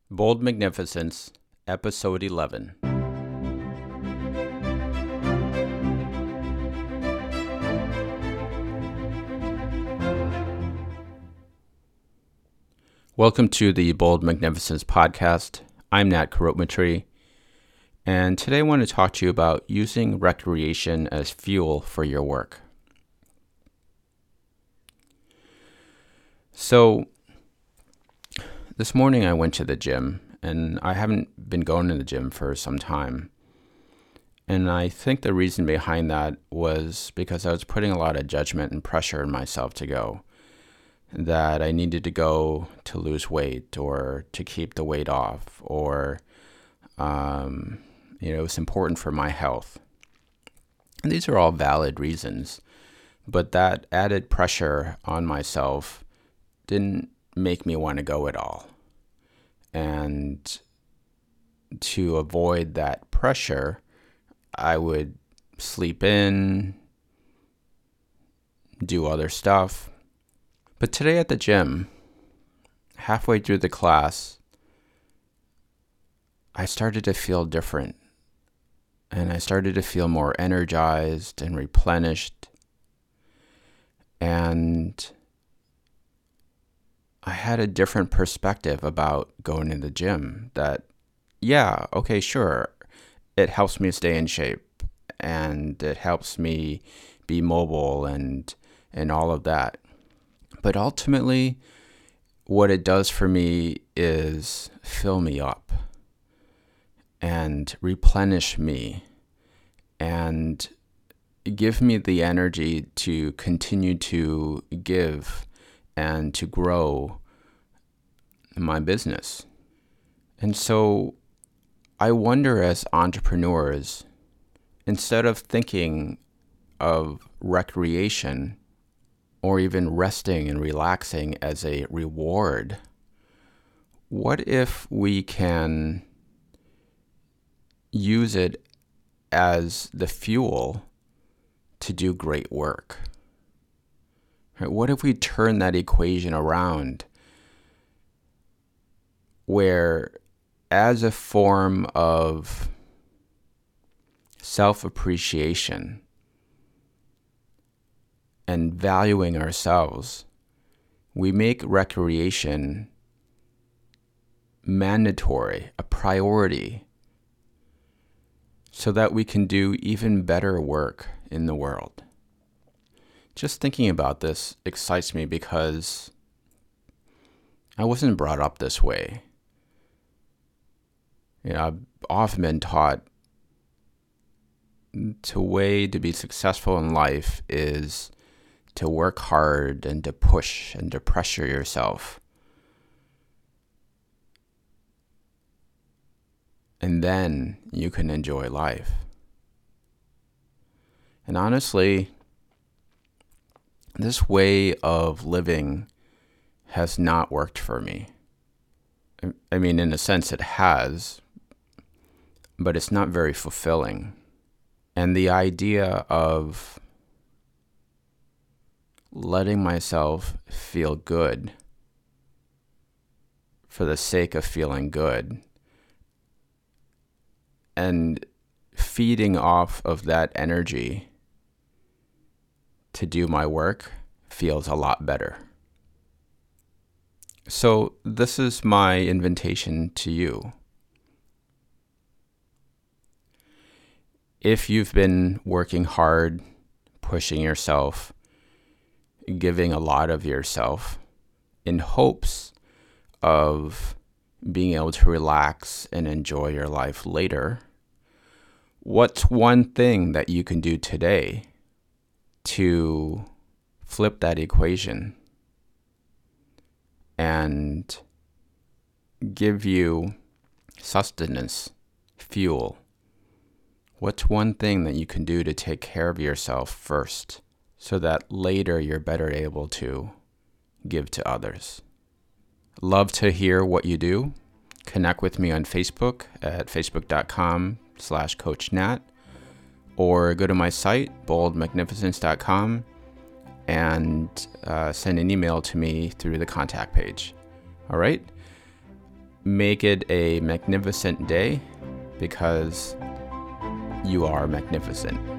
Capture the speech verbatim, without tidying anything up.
Bold Magnificence, Episode eleven. Welcome to the Bold Magnificence podcast. I'm Nat Karotmatri, and today I want to talk to you about using recreation as fuel for your work. So, this morning I went to the gym, and I haven't been going to the gym for some time. And I think the reason behind that was because I was putting a lot of judgment and pressure on myself to go. That I needed to go to lose weight or to keep the weight off, or, um, you know, it's important for my health. And these are all valid reasons, but that added pressure on myself didn't make me want to go at all. And to avoid that pressure, I would sleep in, do other stuff. But today at the gym, halfway through the class, I started to feel different. And I started to feel more energized and replenished. And I had a different perspective about going to the gym. That, yeah, okay, sure, it helps me stay in shape. And it helps me be mobile and and all of that. But ultimately, what it does for me is fill me up and replenish me and give me the energy to continue to give and to grow my business. And so I wonder, as entrepreneurs, instead of thinking of recreation or even resting and relaxing as a reward, what if we can use it as the fuel to do great work? Right? What if we turn that equation around, where as a form of self-appreciation and valuing ourselves, we make recreation mandatory, a priority, so that we can do even better work in the world. Just thinking about this excites me because I wasn't brought up this way. You know, I've often been taught the way to be successful in life is to work hard and to push and to pressure yourself. And then you can enjoy life. And honestly, this way of living has not worked for me. I mean, in a sense it has, but it's not very fulfilling. And the idea of letting myself feel good for the sake of feeling good and feeding off of that energy to do my work feels a lot better. So this is my invitation to you. If you've been working hard, pushing yourself, giving a lot of yourself in hopes of being able to relax and enjoy your life later, what's one thing that you can do today to flip that equation and give you sustenance, fuel? What's one thing that you can do to take care of yourself first, so that later you're better able to give to others? Love to hear what you do. Connect with me on Facebook at facebook.com slash Coach Nat, or go to my site, bold magnificence dot com, and uh, send an email to me through the contact page. All right? make it a magnificent day because you are magnificent.